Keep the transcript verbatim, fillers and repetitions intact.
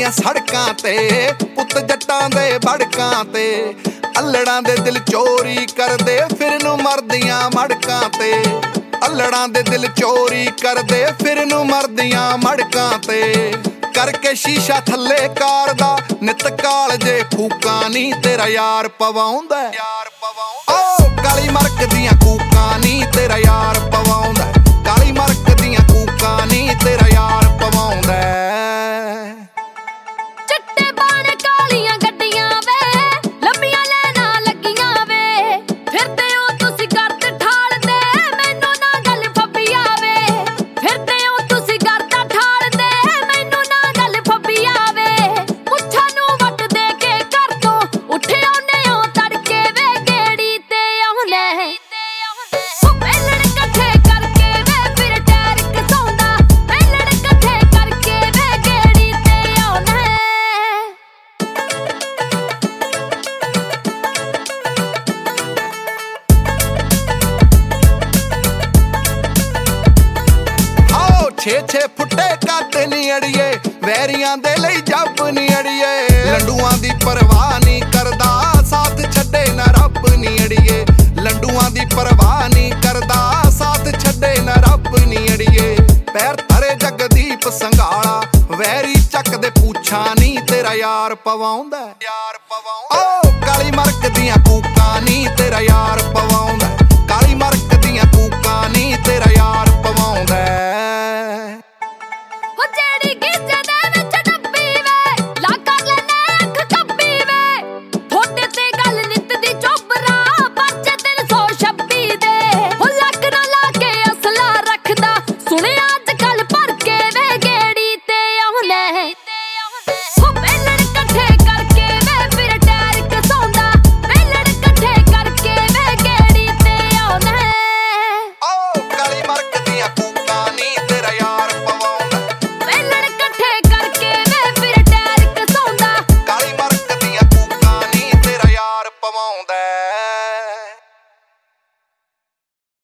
ਫਿਰਦੀਆਂ ਸੜਕਾਂ ਤੇ ਪੁੱਤ ਜੱਟਾਂ ਦੇ ਬੜਕਾਂ ਤੇ ਅਲੜਾਂ ਦੇ ਦਿਲ ਚੋਰੀ ਕਰਦੇ ਫਿਰ ਨੂੰ ਮਰਦੀਆਂ ਮੜਕਾਂ ਤੇ ਅਲੜਾਂ ਦੇ ਦਿਲ ਚੋਰੀ ਕਰਦੇ ਫਿਰ ਨੂੰ ਮਰਦੀਆਂ ਮੜਕਾਂ ਤੇ ਕਰਕੇ ਸ਼ੀਸ਼ਾ ਥੱਲੇ ਕਾਰ ਦਾ ਨਿਤ ਕਾਲ ਜੇ ਫੂਕਾਂ ਨੀ ਤੇਰਾ ਯਾਰ ਪਵਾਉਂਦਾ ਯਾਰ ਪਵਾਉਂਦਾ ਓ ਕਾਲੀ ਮਰਕ ਦੀਆਂ ਕੂਕਾਂ ਨੀ ਤੇਰਾ ਯਾਰ ਪਵਾਉਂਦਾ ਕਾਲੀ ਮਰਕ ਦੀਆਂ ਕੂਕਾਂ ਨੀ ਤੇਰਾ ਯਾਰ ਪਵਾਉਂਦਾ ਚਿੱਟੇ ਬਾਣੇ ਕਾਲੀਆਂ ਗੱਡੀਆਂ ਵੇ ਲੰਮੀਆਂ ਲੈਣਾ ਲੱਗੀਆਂ ਵੇ ਫਿਰਦੇ ਹੋ ਤੁਸੀਂ ਗਰਦ ਠਾਲਦੇ ਮੈਨੂੰ ਨਾ ਗੱਲ ਫੱਬੀ ਆਵੇ ਫਿਰਦੇ ਹੋ ਤੁਸੀਂ ਗਰਦ ਠਾਲਦੇ ਮੈਨੂੰ ਨਾ ਗੱਲ ਫੱਬੀ ਆਵੇ ਪੁੱਛਾਂ ਨੂੰ ਵੱਟ ਦੇ ਕੇ ਘਰ ਤੋਂ ਉੱਠੇ ਆਉਂਦੇ ਹੋ ਤੜਕੇ ਵੇ ਗੇੜੀ ਤੇ ਆਉਂਦੇ ਪਹਿਲਣ ਇਕੱਠੇ ਕਰਕੇ ਵੇ ਫਿਰ ਟੈਰ ਕਸਾਉਂਦਾ ਪਹਿਲਣ ਇਕੱਠੇ ਕਰਕੇ ਵੇ ਗੇੜੀ ਤੇ ਆਉਂਦੇ ਆਓ ਛੇ ਛੇ ਫੁੱਟੇ ਕੱਦ ਨੀ ਅੜੀਏ ਵੈਰੀਆਂ ਦੇ ਲਈ ਜੱਬ ਨੀ ਅੜੀਏ ਲੰਡੂਆਂ ਦੀ ਪਰਵਾਹ ਨਹੀਂ ਕਰਦਾ ਸਾਥ ਛੱਡੇ ਨਾ ਰੱਬ ਨੀ ਅੜੀਏ ਲੰਡੂਆਂ ਦੀ ਪਰਵਾਹ ਨਹੀਂ ਕਰਦਾ ਸਾਥ ਛੱਡੇ ਨਾ ਰੱਬ ਨੀ ਅੜੀਏ ਪੈਰ ਧਰੇ ਜਗਦੀਪ ਸੰਘਾਲਾ ਵੈਰੀ ਚੱਕਦੇ ਪੁੱਛਾਂ ਨੀ ਤੇਰਾ ਯਾਰ ਪਵਾਉਂਦਾ ਯਾਰ ਪਵਾਉਂਦਾ ਓ